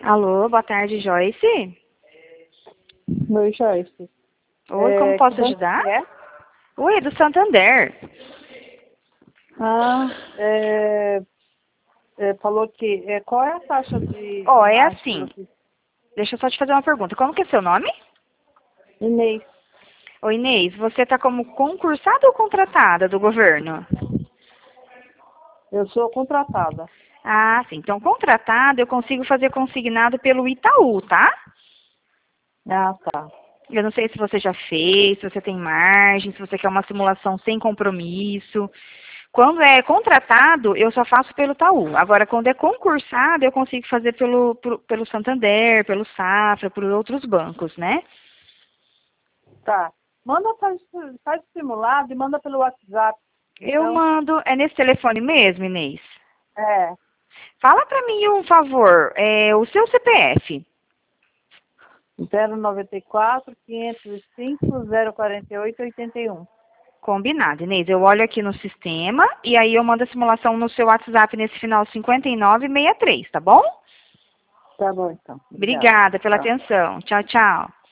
Alô, boa tarde, Joyce. Oi, Joyce. Oi, como posso Que banco ajudar? que é? Oi, é do Santander. Ah, falou que... qual é a taxa de Ó, é margem que assim, você... deixa eu só te fazer uma pergunta. Como que é seu nome? Inês, Oi, Inês, você está como concursada ou contratada do governo? eu sou contratada. Ah, sim. Então, contratada eu consigo fazer consignado pelo Itaú, tá? Ah, tá. Eu não sei se você já fez, se você tem margem, se você quer uma simulação sem compromisso. Quando é contratado, eu só faço pelo Itaú. Agora, quando é concursado, eu consigo fazer pelo Santander, pelo Safra, por outros bancos, né? Tá. Faz o simulado e manda pelo WhatsApp. Eu Então, mando, é nesse telefone mesmo, Inês? é Fala para mim um favor, o seu CPF. 094 505 048 81. Combinado, Inês. Eu olho aqui no sistema e aí eu mando a simulação no seu WhatsApp nesse final 5963, tá bom? Tá bom, então. Obrigada. Obrigada pela Tchau. atenção. Tchau, tchau.